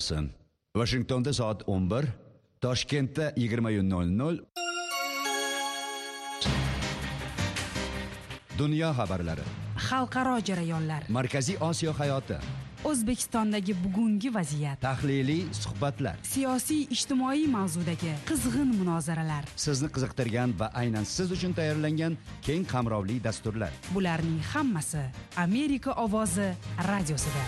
Washingtonda soat 11, Toshkentda 20:00. Dunyo xabarlari, xalqaro jarayonlar, Markaziy Osiyo hayoti, O'zbekistondagi bugungi vaziyat, tahliliy suhbatlar, siyosiy ijtimoiy mavzudagi qizg'in munozaralar, sizni qiziqtirgan va aynan siz uchun tayyorlangan keng qamrovli dasturlar. Bularning hammasi Amerika ovozi radiosida.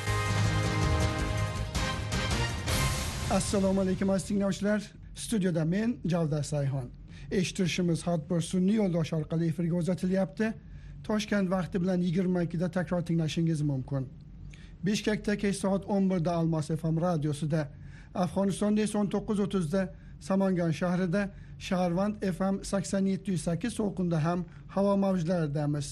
Assalomu alaykum aziz tinglovchilar. Studiyada men Javdar Sayxon. Eshitishimiz har bir sun'iy yo'ldosh orqali efirga uzatilyapti. Toshkent vaqti bilan 22 da takror tinglashingiz mumkin. Bishkekda kech soat 11 da Almas FM radiosida, Afg'onistonda esa 19:30 da Samangan shahrida, Shaharvand FM 87.8 to'lqinda ham havo mavjlaridamiz.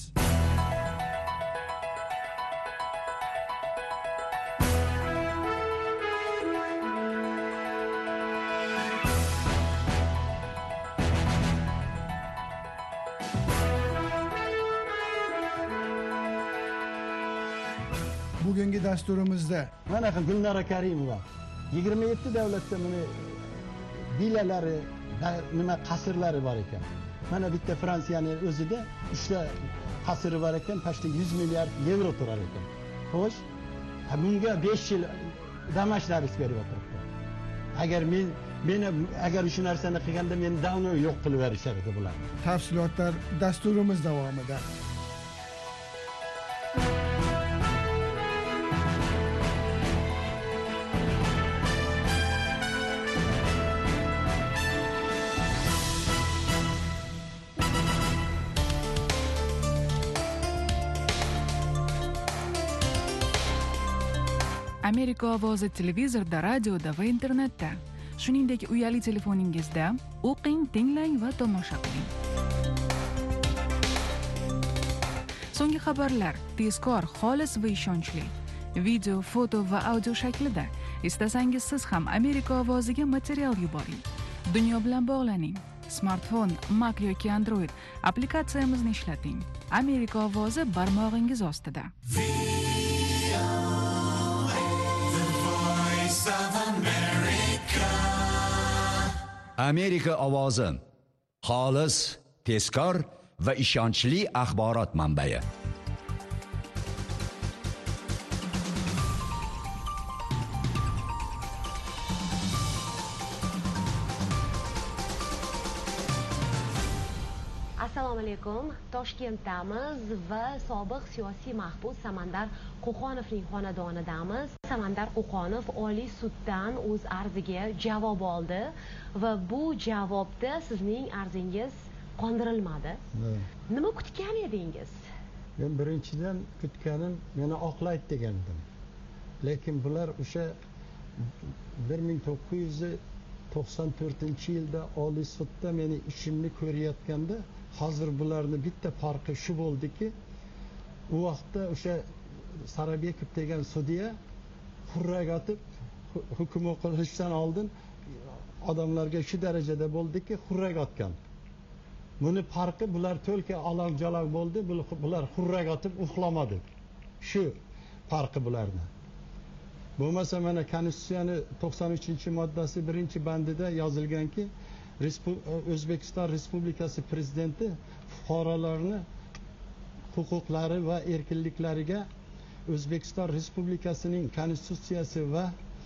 Bugungi dasturimizda mana Gulnora Karimova 27 davlatda meni villalari, nima qasrlari bor ekan. Mana bitta Fransiyaning o'zida 3 ta qasri bor ekan, pashta 100 milliard yevro turar ekan. Xo'sh, bunga 5 yil damashlarimiz berib o'tiribdi. Agar meni agar shu narsani qilganda meni davno yo'q qilib berishardi bular. Tafsilotlar dasturimiz davomida. Amerika ovozi televizorda, radioda va internetda, shuningdek uyali telefoningizda o'qing, tinglang va tomosha qiling. So'nggi xabarlar tezkor, xolis va ishonchli. Video, foto va audio shaklida. Istasangiz siz ham Amerika ovoziga material yuboring. Dunyo bilan bog'laning. Smartfon, Mac yoki Android applikatsiyamizni ishlating. Amerika ovozi barmog'ingiz ostida. Amerika ovozi, xolis, tezkor va ishonchli axborot manbai. Assalomu alaykum. Toshkentdamiz va sobiq siyosiy mahbus Samandar Qo'qonovning xonadonidamiz. Samandar Qo'qonov Oliy suddan o'z arziga javob oldi va bu javobda sizning arzingiz qondirilmadi. Nima kutgan edingiz? Men birinchidan kutganim meni oqlaydi degan edim. Lekin bular o'sha 1994-yilda Oliy sudda meni ishimni ko'rayotganda, hozir bularni bitta farqi shu bo'ldiki, u vaqtda o'sha Sarabekov degan sudya hurrak otib hukm o'qilishdan oldin odamlarga shu darajada bo'ldiki, hurrak otgan. Buni farqi bular to'lka aloq-jaloq bo'ldi, bular hurrak otib uxlamadi. Shu farqi bularning. Bo'lmasa mana Konstitutsiyani 93-moddasi 1-bandida yozilganki, O'zbekiston Respublikasi prezidenti fuqarolarni huquqlari va erkinliklariga O'zbekiston Respublikasining Konstitutsiyasi va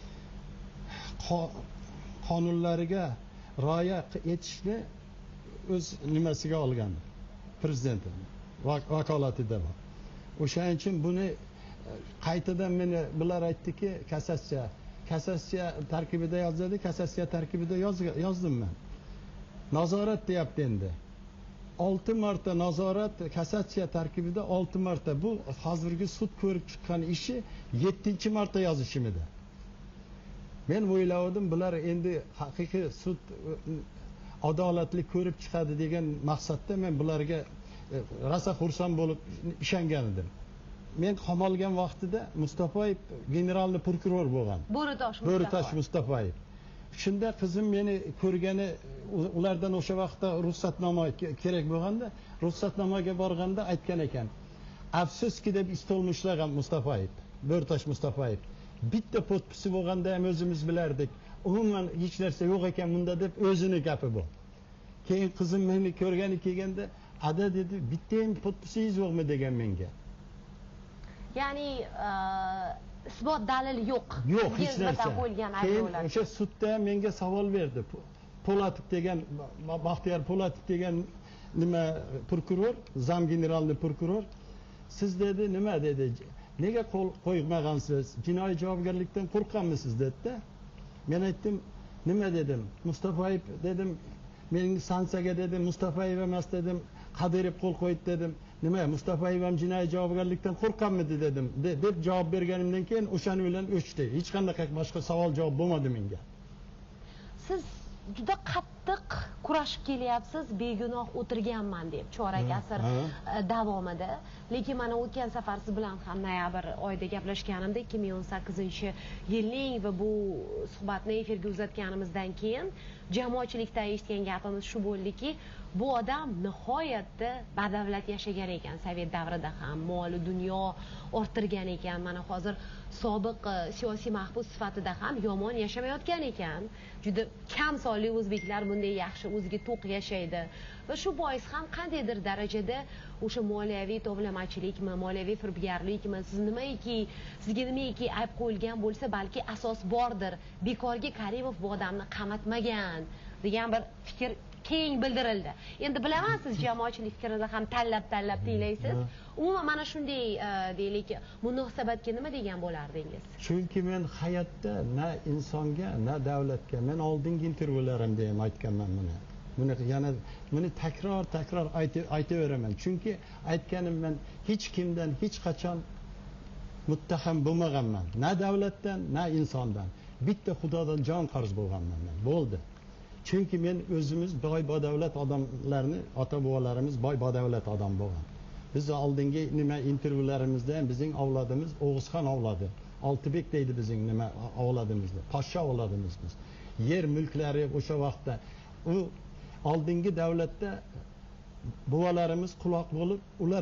qonunlariga rioya etishni o'z nimasiga olgan prezidenti vakolatida bor. O'shaning uchun buni qaytadan meni bular aytdiki, kassatsiya tarkibida yozadi, kassatsiya tarkibida yozdim men. Nazorat deyapti endi. 6 marta nazorat kassatsiya tarkibida 6 marta. Bu hozirgi sud ko'rib chiqqan ishi 7-marta yozishim edi. Men o'yladim, bular endi haqiqiy sud adolatli ko'rib chiqadi degan maqsadda men bularga rosa xursand bo'lib ishongan edim. Men qamalgan vaqtida Mustafoyev generalniy prokuror bo'lgan. Bo'ritosh Mustafoyev. Shunda qizim meni ko'rgani, ulardan o'sha vaqtda ruxsatnoma kerak bo'lganda, ruxsatnomaga borganda aytgan ekan. Afsuski deb istolmushlagan Mustafoyev, Bo'ritosh Mustafoyev. bitta podpisi bo'lganda ham o'zimiz bilardik. Umuman hech narsa yo'q ekan bunda deb o'zini gapi bu. Keyin qizim meni ko'rgani kelganda, "Ada" dedi, "Bitta ham podpisingiz yo'qmi?" degan menga. Ya'ni isbot dalil yo'q. Yo'q, hech narsa. Keyin Keyin o'sha sudda menga savol berdi. Po'latov degan, Baxtiyor Po'latov degan nima prokuror, zam generalniy prokuror, siz dedi, nima dedi, nega qo'l qo'ymagansiz? Jinoiy javobgarlikdan qo'rqganmisiz dedi-da. Men aytdim, nima dedim? Mustafayev dedim, mening sanksiyaga dedim, Mustafayev emas dedim, Qadirov qo'l qo'ydi dedim. Nima, Mustafayev ham jinoiy javobgarlikdan qo'rqqanmidi dedim. deb javob berganimdan keyin o'shani bilan o'chdi. Hech qanday boshqa savol javob bo'lmadi menga. Siz juda qattiq kurashib kelyapsiz, begunoh o'tirganman deb chorak asr davomida. Lekin mana o'tgan safar siz bilan ham noyabr oyida gaplashganimda 2018-yilning va bu suhbatni efirga uzatganimizdan keyin jamoatchilikda eshitgan gapimiz shu bo'ldiki, bu odam nihoyatda badavlat yashagan ekan, Sovet davrida ham mol dunyo orttirgan ekan. Mana hozir sobiq siyosiy mahbus sifatida ham yomon yashamayotgan ekan. Juda kam sonli o'zbeklar bunday yaxshi o'ziga to'q yashaydi. Va shu bois ham qandaydir darajada o'sha moliyaviy tovlamachilikmi, moliyaviy firibgarlikmi, sizga nimaiki ayb qo'yilgan bo'lsa, balki asos bordir. Bekorga Karimov bu odamni qamatmagan degan bir fikr keng bildirildi. Endi bilaman siz jamoatchilik fikrini ham tanlab tinglaysiz. Umuman mana shunday deylik munosabatga nima degan bo'lardingiz? Chunki men hayotda na insonga, na davlatga, men oldingi intervyularimda ham aytganman buni. Buni takror aytaveraman. Chunki aytganim, men hech kimdan hech qachon muttaham bo'lmaganman. Na davlatdan, na insondan. Bitta Xudodan jon qarz bo'lganman men. Bo'ldi. Chunki men o'zimiz boy badavlat odamlarni, ota-bobolarimiz boy badavlat odam bo'lgan. Biz oldingi nima intervyularimizda ham bizning avlodimiz O'g'izxon avlodi, Oltibek deydi bizning nima avlodimizda, poshsha avlodimiz biz. Yer mulklari o'sha vaqtda u oldingi davlatda buvalarimiz quloq bo'lib, ular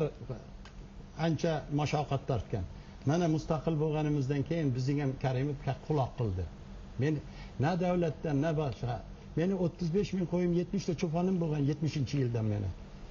ancha mashaqqat tortgan. Mana mustaqil bo'lganimizdan keyin bizning ham Karimov quloq qildi. Men na davlatdan, na boshqa. Meni 35 ming qo'yim, 70 ta cho'ponim bo'lgan 70-yildan meni.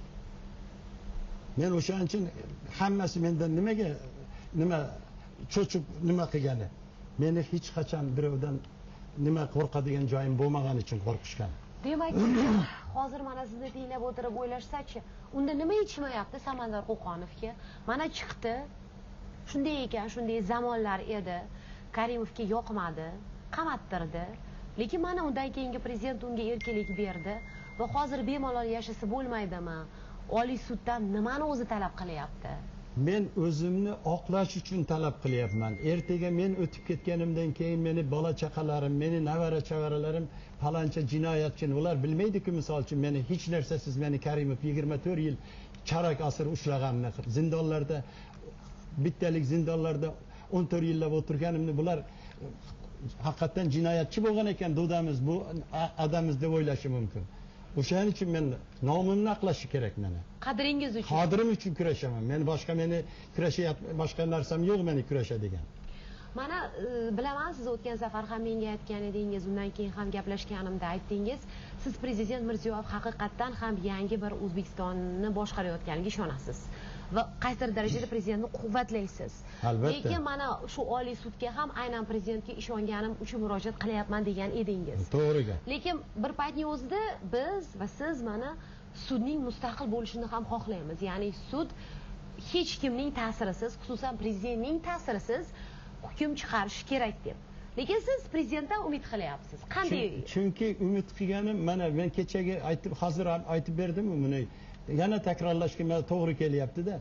Men o'shaning uchun hammasi mendan nima cho'chib nima qilgani. Meni hech qachon birovdan nima qo'rqadigan joyim bo'lmagani uchun qo'rqishgan. Demak, hozir mana sizni tinglab o'tirib o'ylashsa-chi, unda nima yetishmayapti Samandar Qo'qonovga? Mana chiqdi. Shunday ekan, shunday zamonlar edi. Karimovga yoqmadi, qamattirdi. Lekin mana undan keyingi prezident unga erkinlik berdi va hozir bemalol yashasa bo'lmaydimi? Oliy suddan nimani o'zi talab qilyapti? Men o'zimni oqlash uchun talab qilyapman. Ertaga men o'tib ketganimdan keyin meni bola chaqalarim, meni navara chavaralarim falancha jinoyatchi, ular bilmaydi-ku, misol uchun meni hech narsasiz meni Karimov 24 yil chorak asr ushlaganini, zindonlarda bittalik zindonlarda 14 yillab o'tirganimni bular haqiqatan jinoyatchi bo'lgan ekan, dodamiz bu adamiz deb o'ylashi mumkin. O'shaning uchun men nomimni aqlashi kerak meni. Qadringiz uchun. Qadrim uchun kurashaman. Men boshqa narsam yo'q meni kurashadigan. Mana bilaman, siz o'tgan safar ham menga aytgan edingiz, undan keyin ham gaplashganimda aytdingiz, siz prezident Mirziyoyev haqiqatan ham yangi bir O'zbekistonni boshqarayotganiga ishonasiz va qaysidir darajada prezidentni quvvatlaysiz. Albatta. Lekin mana shu Oliy sudga ham aynan prezidentga ishonganim uchun murojaat qilyapman degan edingiz. To'g'riga. Lekin bir paytning o'zida biz va siz mana sudning mustaqil bo'lishini ham xohlaymiz. Ya'ni sud hech kimning ta'sirisiz, xususan prezidentning ta'sirisiz hukm chiqarishi kerak deb. Lekin siz prezidentdan umid qilyapsiz. Qanday? Chunki umid qilganim, mana men kechagi hozir ham aytib berdim-ku, buni yana takrorlashga men to'g'ri kelyapti-da.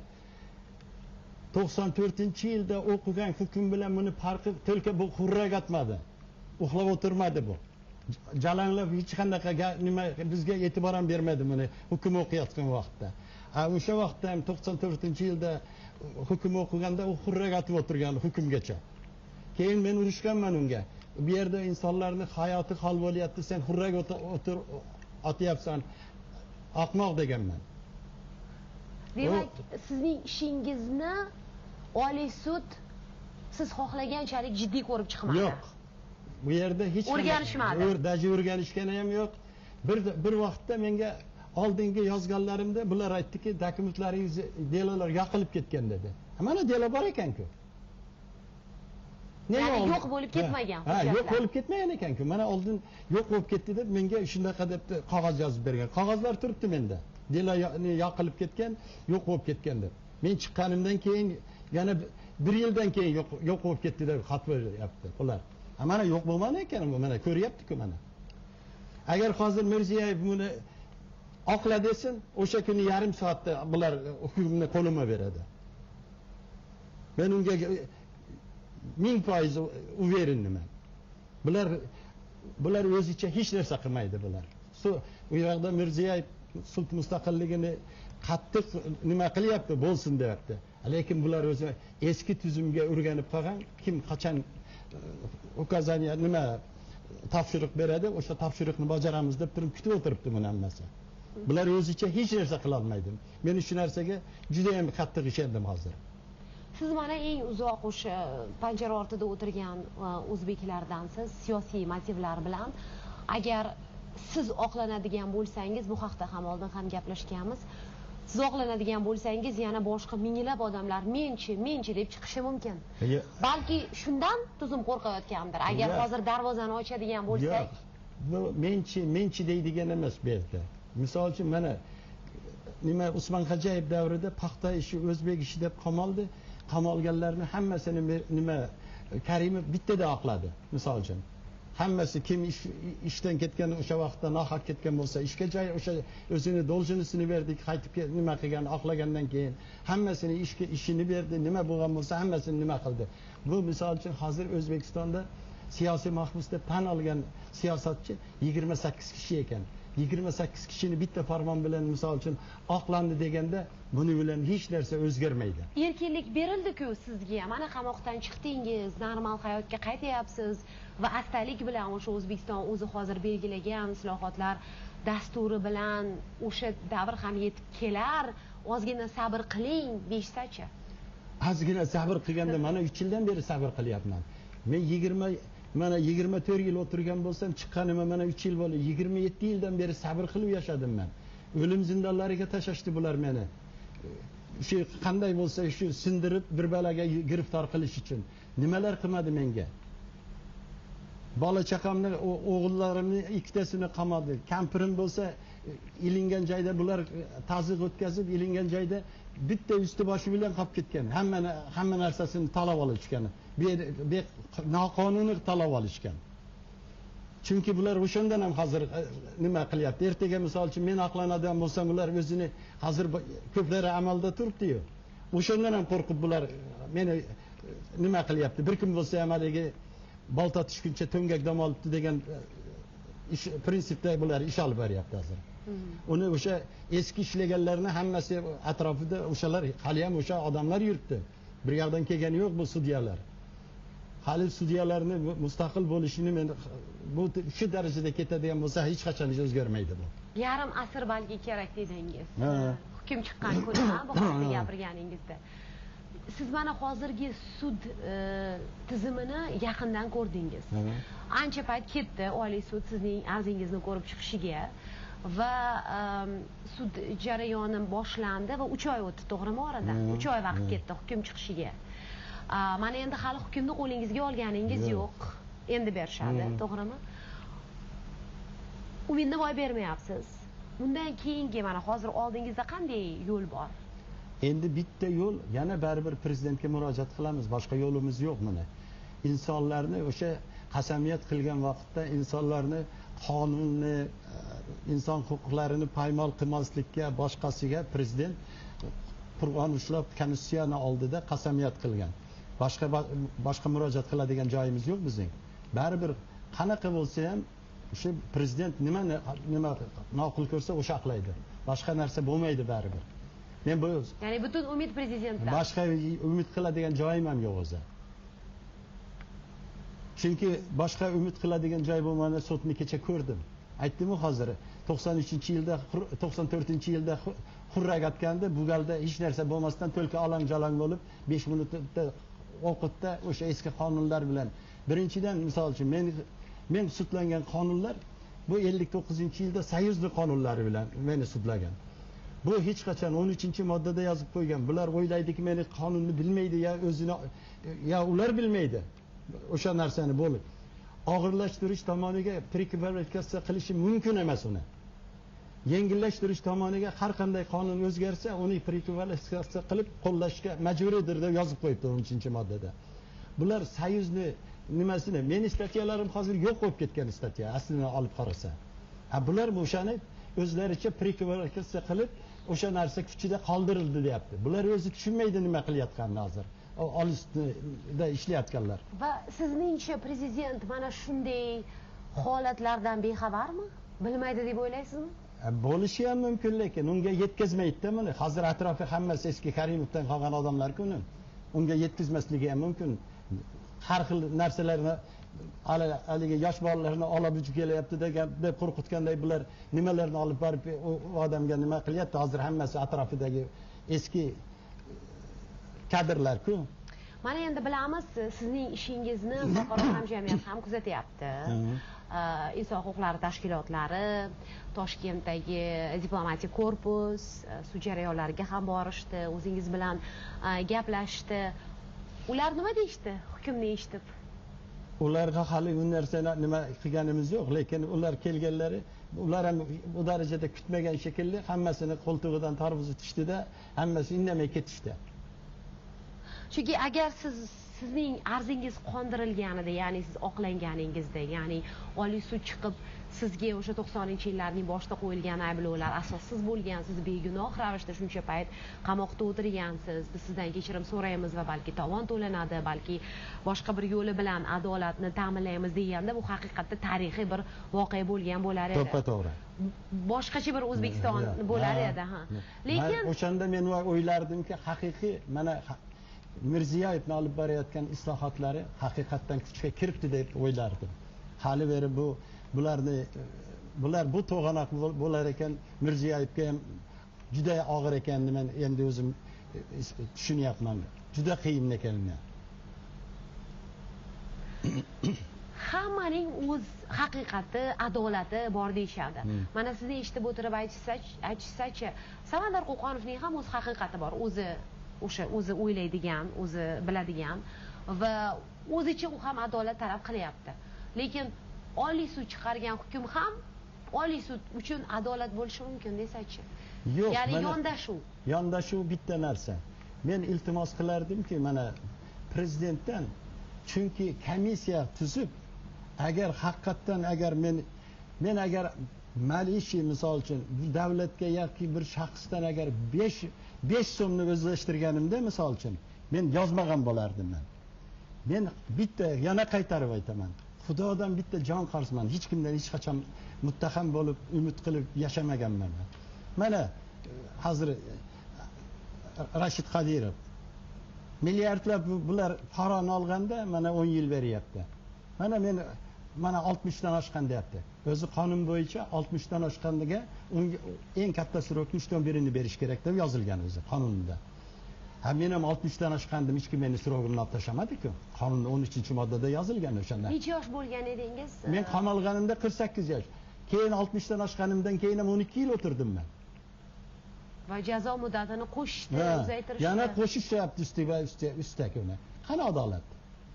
94-yilda o'qigan hukm bilan buni farqi tilka bu xurrak atmadi. Uxlab o'tirmadi bu. Jalanglab hech qanday nima bizga e'tibor ham bermadi buni hukm o'qiyotgan vaqtda. O'sha vaqtda ham 94-yilda hukm o'qiganda u xurrak atib o'tirgan hukmgacha. Keyin men urushganman unga. Bu yerda insonlarning hayoti hal bo'lyapti, sen xurrak atyapsan, ahmoq deganman. Demak, sizning ishingizni Oliy sud siz xohlaganchalik jiddiy ko'rib chiqmadi. Yo'q. Bu yerda hech o'rganishmadi. Daji o'rganishgani ham yo'q. Bir vaqtda menga oldingi yozganlarimda bular aytdiki, dokumentlaringiz, delolar yoqilib ketgan dedi. Mana delo bor ekan-ku. Ya'ni yo'q bo'lib ketmagan. Ha, yo'q bo'lib ketmagan ekan-ku. Mana oldin yo'q bo'lib ketdi deb menga shunaqa deb qog'oz yozib bergan. Qog'ozlar turibdi menda. Delo yoqilib ketgan, yo'q bo'lib ketgan deb. Men chiqqanimdan keyin yana 1 yildan keyin yo'q bo'lib ketdi deb xat beryapti ular. Mana yo'q bo'lmadi ekan, mana ko'ryapti-ku mana. Agar hozir Mirziyoyev buni oqla desin, o'sha kuni yarim soatda bular hukmni qo'lima beradi. Men unga 1000% uverenman. Bular o'zicha hech narsa qilmaydi bular. U yoqda Mirziyoyev sult mustaqilligini qattiq nima qilyapti, bo'lsin deyapti. Lekin bular o'zi eski tuzumga o'rganib qolgan, kim qachon ukazaniya nima topshiriq beradi, o'sha topshiriqni bajaramiz deb turib kutib o'tiribdi buni hammasi. Bular o'zicha hech narsa qila olmaydi. Men shu narsaga juda ham qattiq ishondim hozir. Siz mana eng uzoq o'sha panjara ortida o'tirgan o'zbeklardansiz, siyosiy motivlar bilan. Agar siz oqlanadigan bo'lsangiz, bu haqda ham oldin ham gaplashganmiz. Siz oqlanadigan bo'lsangiz, yana boshqa minglab odamlar menchi deb chiqishi mumkin. Balki shundan tuzum qo'rqayotgandir. Agar hozir darvozani ochadigan bo'lsak, bu menchi deydigan emas bu yerda. Misol uchun mana nima Usmon Xo'jayev davrida paxta ishi, o'zbek ishi deb qamaldi. Qamalganlarni hammasini nima Karimov bittada oqladi, misol uchun. Hammasi kim ishdan ketgan, o'sha vaqtda nohaq ketgan bo'lsa, ishga joy o'sha o'zini doljinisini berdik, qaytib nima qilgan, oqlagandan keyin hammasini ishini berdi, nima bo'lgan bo'lsa hammasini nima qildi. Bu misol uchun hozir O'zbekistonda siyosiy mahbus deb tan olgan siyosatchi 28 kishi ekan. 28 kishini bitta farmon bilan misol uchun oqlandi deganda buni bilan hech narsa o'zgarmaydi. Erkinlik berildi-ku sizga. Mana qamoqdan chiqdingiz, normal hayotga qaytyapsiz va astalik bilan o'sha O'zbekiston o'zi hozir belgilagan islohotlar dasturi bilan o'sha davr ham yetib kelar. Ozgina sabr qiling deyshsachi. Ozgina sabr qilganda mana 3 yildan beri sabr qilyapman. Men 24 yil o'tirgan bo'lsam, chiqqanimga mana 3 yil bo'ldi. 27 yildan beri sabr qilib yashadim men. O'lim zindonlariga tashashdi bular meni. Shu qanday bo'lsa shu sindirib bir balaga giriftor qilish uchun nimalar qilmadi menga. Bola chaqamni, o'g'illarimni ikkitasini qamadi. Kampirim bo'lsa ilingan joyda bular ta'ziq o'tkazib, ilingan joyda bitta usti boshi bilan qolib ketgan. Hamma narsasini talab olishgan. Bu noqonuniy talab olishgan. Chunki bular o'shandan ham hozir nima qilyapti? Ertaga misol uchun men oqlanadigan bo'lsam, ular o'zini hozir ko'plari amalda turibdi-yu. O'shandan ham qo'rqib bular meni nima qilyapti? Bir kun bo'lsa ham haligi bolta tushguncha to'ngak dam olibdi degan prinsipda bular ish olib beryapti hozir. Uni o'sha eski ishlaganlarni hammasi atrofida o'shalar hali ham o'sha odamlar yuribdi. Bir yoqdan kelgani yo'q bu sudyalar. Hali sudyalarni mustaqil bo'lishini men bu shu darajada ketadigan bo'lsa hech qachon o'zgarmaydi bu. Yarim asr balki kerak dedingiz. Hukm chiqqan kuni bu haqda gapirganingizda. Siz mana hozirgi sud tizimini yaqindan ko'rdingiz. Ancha payt ketdi Oliy sud sizning arzingizni ko'rib chiqishiga va sud jarayoni boshlandi va 3 oy o'tdi, to'g'rimi oradan? 3 oy vaqt ketdi hukm chiqishiga. Mana endi hali hukmni qo'lingizga olganingiz yo'q. Endi berishadi, to'g'rimi? Umidni boy bermayapsiz. Bundan keyingi mana hozir oldingizda qanday yo'l bor? Endi bitta yo'l, yana baribir prezidentga murojaat qilamiz. Boshqa yo'limiz yo'q mana. Insonlarni o'sha qasamiyat qilgan vaqtda insonlarni qonunni, inson huquqlarini poymol qilmaslikka, boshqasiga prezident Qur'on ushlab konstitutsiyani oldida qasamiyat qilgan. Boshqa murojaat qiladigan joyimiz yo'q bizning. Baribir qanaqa bo'lsa ham o'sha prezident nima ma'qul ko'rsa o'sha aqlaydi. Boshqa narsa bo'lmaydi baribir. Men bu ya'ni butun umid prezidentdan. Boshqa umid qiladigan joyim ham yo'q o'zi. Chunki boshqa umid qiladigan joy bo'lmani sudni kecha ko'rdim. Aytdim-ku hozir 93-yilda 94-yilda xurrak atganda bu galda hech narsa bo'lmasdan to'lka alang-jalang bo'lib 5 minutda o'qitda o'sha eski qonunlar bilan birinchidan misol uchun men sudlangan qonunlar bu 59-yilda soyuzli qonunlari bilan meni sudlagan. Bu hech qachon 13-moddada yozib qo'ygan. Bular o'ylaydiki, meni qonunni bilmaydi ya o'zini ya ular bilmaydi. O'sha narsani bo'lib og'irlashtirish tomoniga prekvalifikatsiya qilishi mumkin emas uni. Yengillashtirish tomoniga har qanday qonun o'zgarsa, uni prekvalifikatsiya qilib qo'llashga majburdir deb yozib qo'yibdi 13-moddada. Bular soyuzni nimasini, meni statyalarim hozir yo'q bo'lib ketgan statya, aslini olib qarasa. Bular o'shani o'zlaricha prekvalifikatsiya qilib, o'sha narsa kuchida qoldirildi deyapti. Bular o'zi tushunmaydi nima qilayotganini hozir. Olisda ishlayotganlar. Va sizningcha prezident mana shunday holatlardan bexabarmi? Bilmaydi deb o'ylaysizmi? Bo'lishi ham mumkin, lekin unga yetkazmaydi-da buni. Hozir atrofi hammasi eski Karimovdan qolgan odamlar-ku. Unga yetkazmasligi ham mumkin. Har xil narsalarni haligi yosh bolalarni olib kelyapti deb qo'rqitganday bular nimalarni olib borib u odamga nima qilyapti? Hozir hammasi atrofidagi eski kadrlar-ku. Mana endi bilamiz, sizning ishingizni xalqaro hamjamiyat ham kuzatyapti. Inson huquqlari tashkilotlari, Toshkentdagi diplomatik korpus, sud jarayonlariga ham borishdi, o'zingiz bilan gaplashdi. Ular nima deyishdi hukmni eshitib? Ularga hali bu narsani nima qilganimiz yo'q, lekin ular kelganlari, ular ham bu darajada kutmagan shekilli hammasini qo'ltig'idan tarvuzitishdi-da, hammasi indamay ketishdi. Chunki agar sizning arzingiz qondirilganida, ya'ni siz oqlanganingizda, ya'ni Oliy sud chiqib sizga o'sha 90-yillarning boshida qo'yilgan ayblovlar asossiz bo'lgan, siz begunoh ravishda shuncha payt qamoqda o'tirgansiz, biz sizdan kechirim so'raymiz va balki tovon to'lanadi, balki boshqa bir yo'li bilan adolatni ta'minlaymiz deganda, bu haqiqatda tarixiy bir voqea bo'lgan bo'lar edi. To'ppa-to'g'ri. Boshqacha bir O'zbekiston bo'lar edi, ha. Lekin o'shanda men o'ylardimki, haqiqiy mana Mirziyoyevni olib borayotgan islohotlari haqiqatdan kuchga kiribdi deb o'ylardim. Hali beri bular bu to'g'anoq bo'lar ekan, Mirziyoyevga ham juda og'ir ekanini men endi o'zim tushunyapman. Juda qiyin ekanini. Hammaning o'z haqiqati, adolati bor deyishadi. Mana sizni eshitib o'tirib aytishsa-chi, Samandar Qo'qonovning ham o'z haqiqati bor, o'zi o'ylaydigan, o'zi biladigan va o'zicha u ham adolat talab qilyapti. Lekin Oliy sud chiqargan hukm ham Oliy sud uchun adolat bo'lishi mumkin desachi. Yo'q, ya'ni yondashuv. Yondashuv bitta narsa. Men iltimos qilardimki, mana prezidentdan, chunki komissiya tuzib, agar haqiqatdan agar men agar malishi misol uchun davlatga yoki bir shaxsdan agar 5 so'mni o'zlashtirganimda misol uchun men yozmagan bo'lardim men. Men bitta yana qaytarib aytaman. Xudodan bitta jon qarzman. Hech kimdan hech qachon muttaham bo'lib, umid qilib yashamaganman. Mana hozir Rashid Qodirov milliardlab bular paroni olganda mana 10 yil beryapti. Mana 60 dan oshgan deyapti. O'zi qonun bo'yicha 60 dan oshgandiga unga eng katta srokning 3/1 berish kerak deb yozilgan o'zi qonunda. Men ham 60 dan oshgandim, hech kim meni srogimni olib tashamadi-ku. Qonunning 13-moddada yozilgan o'shanda. Necha yosh bo'lgan edingiz? Men qamalganimda 48 yosh. Keyin 60 dan oshganimdan keyin ham 12 yil o'tirdim men. Va jazo muddatini qo'shishdi, uzaytirishdi. Yana qo'shishyapti ustiga ustak uni. Qani adolat?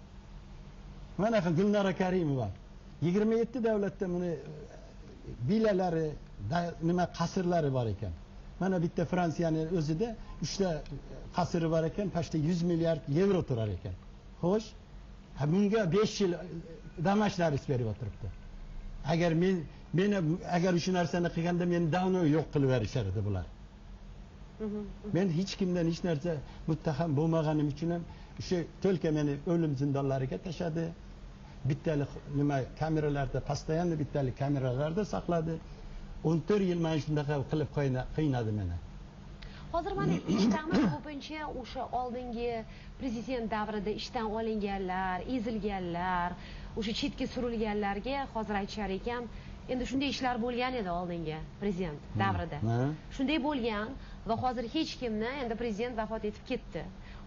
Mana Gulnora Karimova 27 davlatda buni vilalari, nima qasrlari bor ekan. Mana bitta Fransiyaning o'zida 3 ta qasri bor ekan, pashta 100 milliard yevro turar ekan. Xo'sh, bunga 5 yil damashlar berib o'tiribdi. Agar men agar shu narsani qilganda meni davno yo'q qilib berishardi bular. Men hech kimdan hech narsa muttaham bo'lmaganim uchun ham o'sha to'lka meni o'lim zindonlariga tashadi. Bittalik nima kameralarda, postoyanno bittalik kameralarda saqladi. 14 yil men shunaqa qilib qiynadi meni. Hozir mana ishtamiz ko'pincha o'sha oldingi prezident davrida ishdan olinganlar, ezilganlar, o'sha chetga surilganlarga hozir aytishar ekan, endi shunday ishlar bo'lgan edi oldingi prezident davrida. Shunday bo'lgan va hozir hech kimni, endi prezident vafot etib ketdi.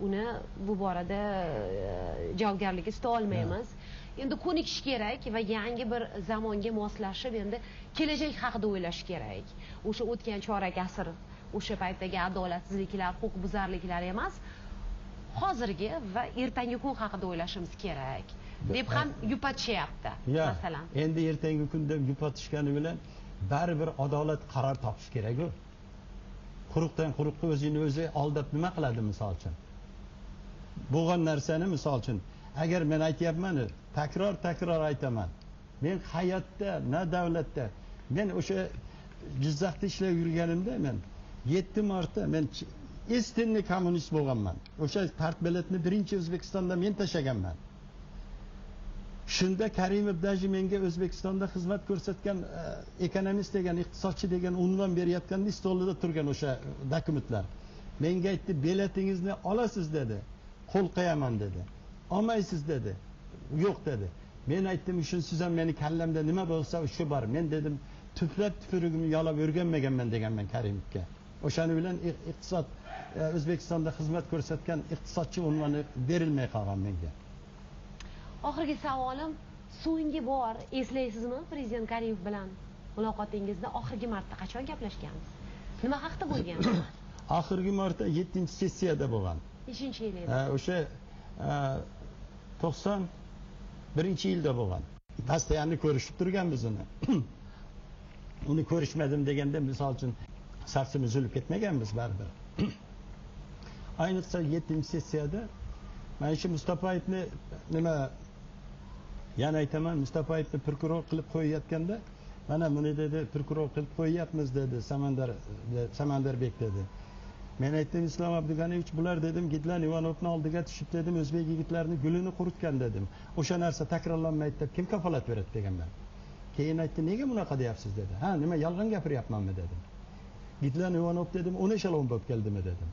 uni bu borada javobgarlikka tuta olmaymiz. Endi ko'nikish kerak va yangi bir zamonga moslashib endi kelajak haqida o'ylash kerak. O'sha o'tgan chorak asr, o'sha paytdagi adolatsizliklar, huquqbuzarliklar emas, hozirgi va ertangi kun haqida o'ylashimiz kerak deb ham yupatishyapti masalan. Endi ertangi kunda yupatishgani bilan baribir adolat qaror topish kerak-ku. Quruqdan quruqqa o'zini o'zi aldab nima qiladi misol uchun? Bo'lgan narsani misol uchun agar men aytyapman, takror aytaman. Men hayotda, na davlatda, men o'sha Jizzaxda ishlab yurganimda men 7 marta men istinni kommunist bo'lganman. O'sha partbiletni birinchi O'zbekistonda men tashaganman. Shunda Karimov daji menga O'zbekistonda xizmat ko'rsatgan ekonomist degan, iqtisodchi degan unvon berayotganda stolida turgan o'sha dokumentlar. Menga aytdi, biletingizni olasiz dedi. Qo'l qo'yaman dedi. Olmaysiz dedi. Yo'q dedi. Men aytdim, shun siz ham meni kallamda nima bo'lsa shu bor. Men dedim, tuflab tufurugimni yalab o'rganmaganman deganman Karimovga. O'shani bilan iqtisod O'zbekistonda xizmat ko'rsatgan iqtisodchi unvoni berilmay qolgan menga. Oxirgi savolim, so'nggi bor eslaysizmi Prezident Karimov bilan muloqotingizni oxirgi marta qachon gaplashgansiz? Nima haqida bo'lgan? Oxirgi marta 7-sessiyada bo'lgan. Nechinchi yil edi? O'sha 91-yilda bo'lgan. Postoyanni ko'rishib turganmiz uni. Uni ko'rishmadim deganda misol uchun safimiz uzilib ketmaganmiz baribir. Ayniqsa 7-sessiyada mana shu Mustafayevni nima yana aytaman, Mustafayevni prokuror qilib qo'yayotganda mana buni dedi prokuror qilib qo'yapmiz dedi Samandarbek dedi. Men aytdim, Islom Abduganovich bular dedim Gitlan Ivanovni oldiga tushib dedim o'zbek yigitlarini gulini quritgan dedim. O'sha narsa takrorlanmaydi deb kim kafolat beradi deganman. Keyin aytdi, nega bunaqa deyapsiz dedi. Ha, nima yolg'on gapiryapmanmi dedim. Gitlan Ivanov dedim, 10 eshelon bo'lib keldimi dedim.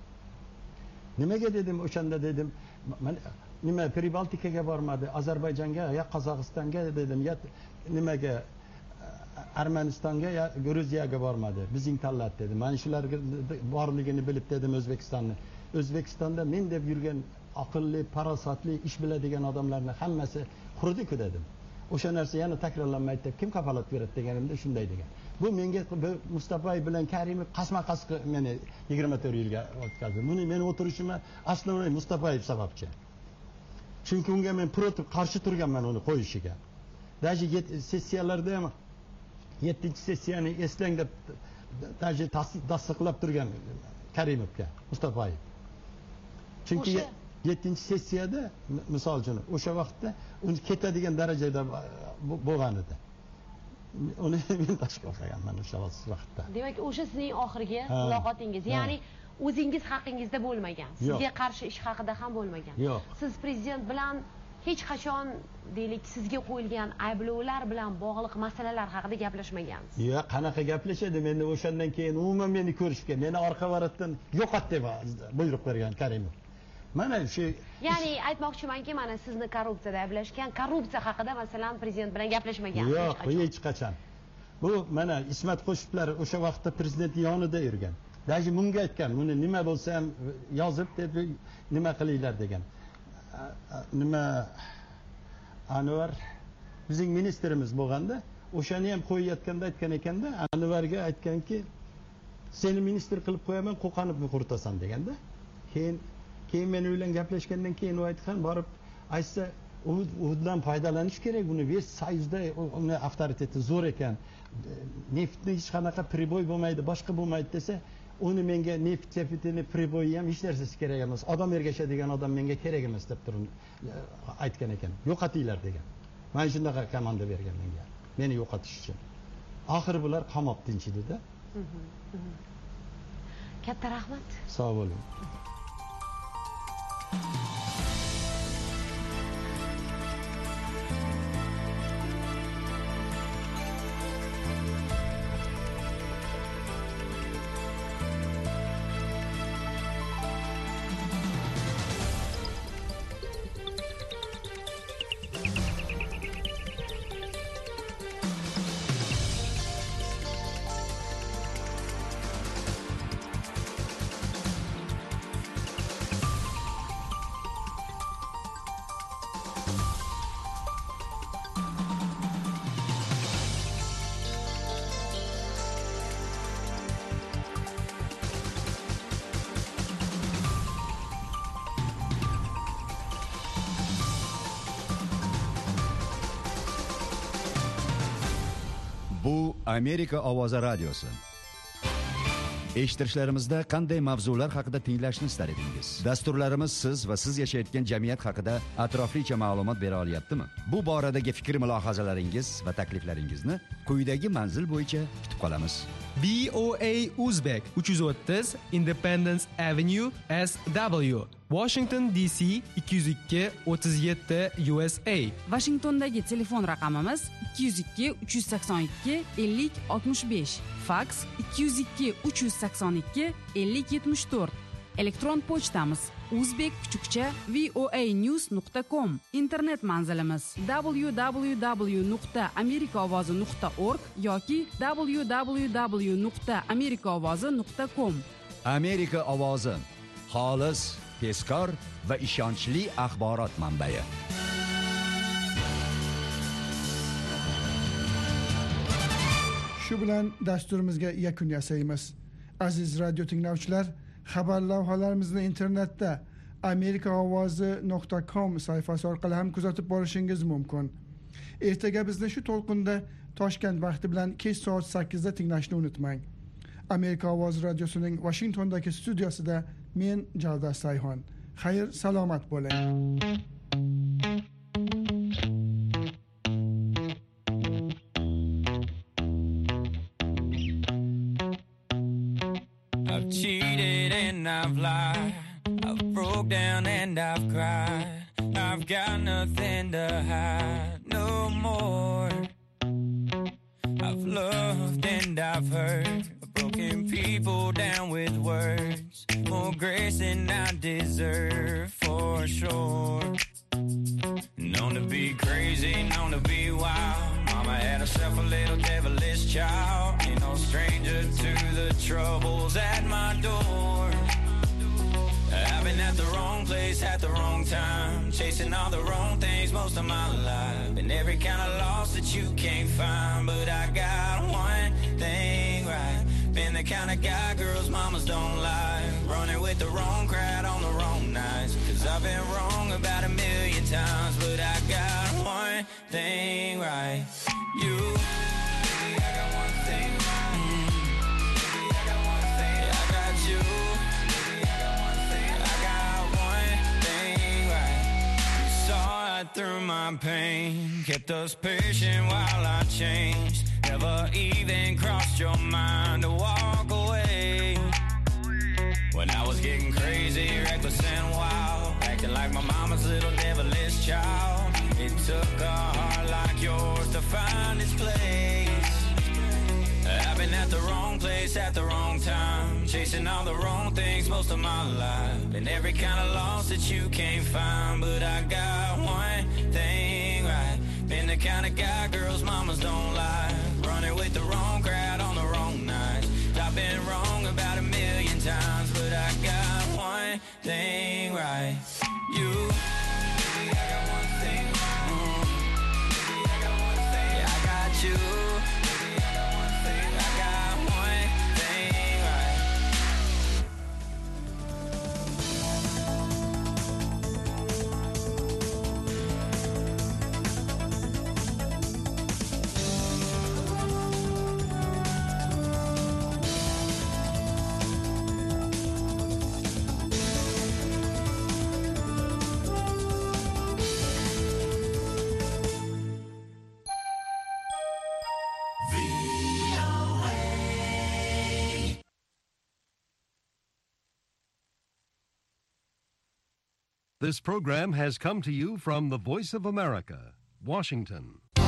Nimaga dedim o'shanda dedim, nima Pribaltikaga bormadi, Ozarbayjonga, ya Qozog'istonga dedim, ya nimaga Armanistonga, ya Gruziyaga bormadi. Bizning tanladi dedim. Mana shularga borligini bilib dedim O'zbekistonni. O'zbekistonda men deb yurgan aqlli, farosatli, ish biladigan odamlarning hammasi qurdi-ku dedim. O'sha narsa yana takrorlanmaydi deb kim kafolat beradi deganimda shunday degan. Bu menga Mustafayev bilan Karimov qasma-qas meni 24 yilga o'tkazdi. Buni men o'tirishimga asloviy Mustafayev sababchi. Chunki unga men qarshi turganman uni qo'yishiga. Daji sessiyalarda ham 7-sessiyani eslang deb daji tasdiqlab turgan Karimovga Mustafayev. Chunki 7-sessiyada misol uchun o'sha vaqtda uni ketadigan darajada bo'lgan edi. Uni men tashkil qilganman o'sha vaqtda. Demak, o'sha sizning oxirgi muloqotingiz, ya'ni o'zingiz haqingizda bo'lmagan, sizga qarshi ish haqida ham bo'lmagan. Siz prezident bilan hech qachon deylik sizga qo'yilgan ayblovlar bilan bog'liq masalalar haqida gaplashmagansiz. Yo'q, qanaqa gaplashadi? Meni o'shandan keyin umuman meni ko'rishga, meni orqa varatdan yo'qot deb buyruq bergan Karimov. Mana shu, ya'ni aytmoqchimanki, mana sizni korrupsiyada ayblashgan, korrupsiya haqida masalan prezident bilan gaplashmagansiz. Yo'q, hech qachon. Bu mana Ismat Qo'shiblar o'sha vaqtda prezident yonida yurgan. Daji bunga aytgan, buni nima bo'lsa ham yozib deb nima qilinglar degan. Nima Anvar bizning ministrimiz bo'lganda, o'shani ham qo'yayotganda aytgan ekanda, Anvarga aytganki, seni ministr qilib qo'yaman, Qo'qonovni quritasan deganda. Keyin men bilan gaplashgandan keyin u aytgan, borib aytsa, undan foydalanish kerak, buni West Soyuzda uni avtoriteti zo'r ekan. Neftni hech qanaqa priboy bo'lmaydi, boshqa bo'lmaydi desa, uni menga neft sefitini priboyi ham hech narsasi kerak emas. Odam ergashadigan odam menga kerak emas deb turib aytgan ekan. Yo'qotinglar degan. Men shunday komanda bergan menga. Meni yo'qotish uchun. Oxir bular qamoq tinchidida. Katta rahmat. Sog' bo'ling. Bu Amerika ovozi radiosi. Eshittirishlarimizda qanday mavzular haqida tinglashni istar edingiz? Dasturlarimiz siz va siz yashayotgan jamiyat haqida atroflicha ma'lumot bera olyaptimi? Bu boradagi fikr-mulohazalaringiz va takliflaringizni quyidagi manzil bo'yicha kutib qolamiz. BOA Uzbek 330 Independence Avenue SW, Washington DC 202 37 USA. Vashingtondagi telefon raqamimiz 202 382 50 65, faks 202 382 50 74. Elektron pochtamiz uzbek_voanews.com. Internet manzilimiz www.amerikaovozi.org yoki www.amerikaovozi.com. Amerika ovozi, xolis, tezkor va ishonchli axborot manbai. Shu bilan dasturimizga yakun yasaymiz. Aziz radio tinglovchilar, xabar lavhalarimizni internetda amerikaovozi.com sayfasi orqali ham kuzatib borishingiz mumkin. Ertaga bizni shu to'lqinda Toshkent vaqti bilan kech soat 8 da tinglashni unutmang. Amerika ovozi radiosining Washingtondagi studiosida men Javdar Sayhon. Xayr, salomat bo'ling. I've cheated and I've lied, I've broke down and I've cried, I've got nothing to hide no more. I've loved and I've hurt, I've broken people down with words, more grace than I deserve for sure. Known to be crazy, known to be wild, mama had herself a little devilish child. Ain't no stranger to the troubles at my door. I've been at the wrong place at the wrong time, chasing all the wrong things most of my life. Been every kind of loss that you can't find, but I got one thing right. Been the kind of guy girls mamas don't like, running with the wrong crowd on the wrong nights. Cause I've been wrong about 1,000,000 times, but I got one thing right. You, baby, I got one thing right. Baby, I got one thing. I got you. Baby, I got one thing. I got one thing right. You saw right through my pain, kept us patient while I changed. Never even crossed your mind to walk away. When I was getting crazy, reckless and wild, acting like my mama's little devilish child. It took a heart like yours to find its place. I've been at the wrong place at the wrong time, chasing all the wrong things most of my life. Been every kind of loss that you can't find, but I got one thing right. Been the kind of guy girls mamas don't like, running with the wrong crowd on the wrong nights. I've been wrong about 1,000,000 times, but I got one thing right. You, baby, I got one thing right. Baby, I got one thing. I got you. Baby, I got one thing. I got one thing right. This program has come to you from the Voice of America, Washington.